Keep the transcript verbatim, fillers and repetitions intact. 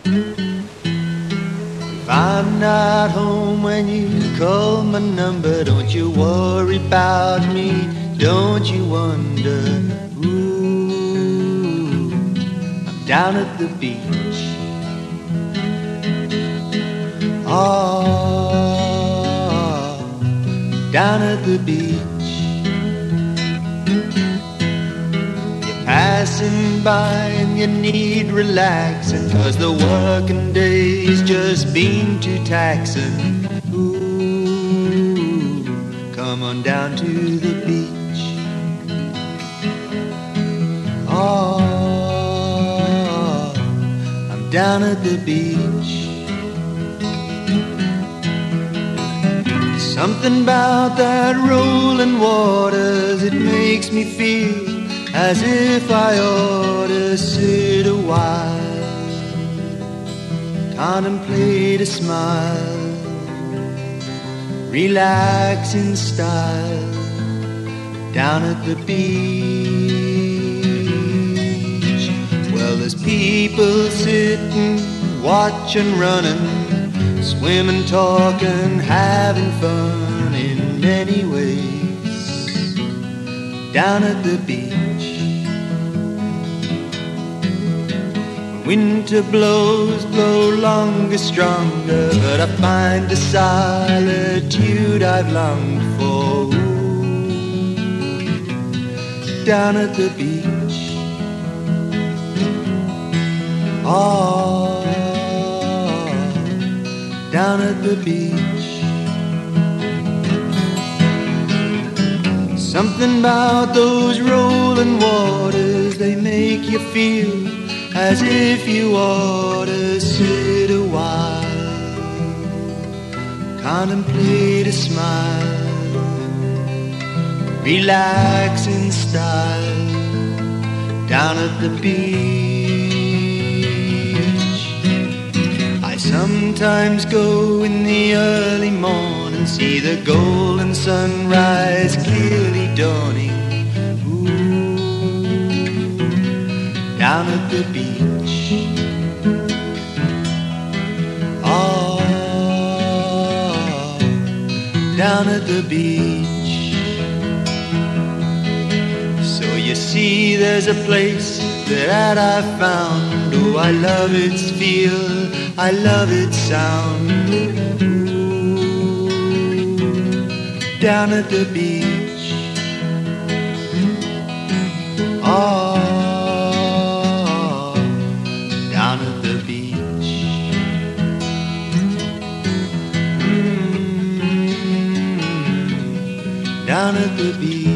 If I'm not home when you call my number, don't you worry about me, don't you wonder. Ooh, I'm down at the beach. Oh, down at the beach. Passing by and you need relaxing, 'cause the working day's just been too taxing. Ooh, come on down to the beach. Oh, I'm down at the beach. Something about that rolling waters, it makes me feel as if I ought to sit a while, contemplate a smile, relax in style, down at the beach. Well, there's people sitting, watching, running, swimming, talking, having fun in many ways, down at the beach. Winter blows, blow longer, stronger, but I find the solitude I've longed for. Ooh, down at the beach. Oh, down at the beach. Something about those rolling waters, they make you feel as if you ought to sit a while, contemplate a smile, relax in style, down at the beach. I sometimes go in the early morning, see the golden sunrise clearly dawning. Down at the beach. Oh, down at the beach. So you see there's a place that I've found. Oh, I love its feel, I love its sound. Ooh, down at the beach. Oh, down at the beach.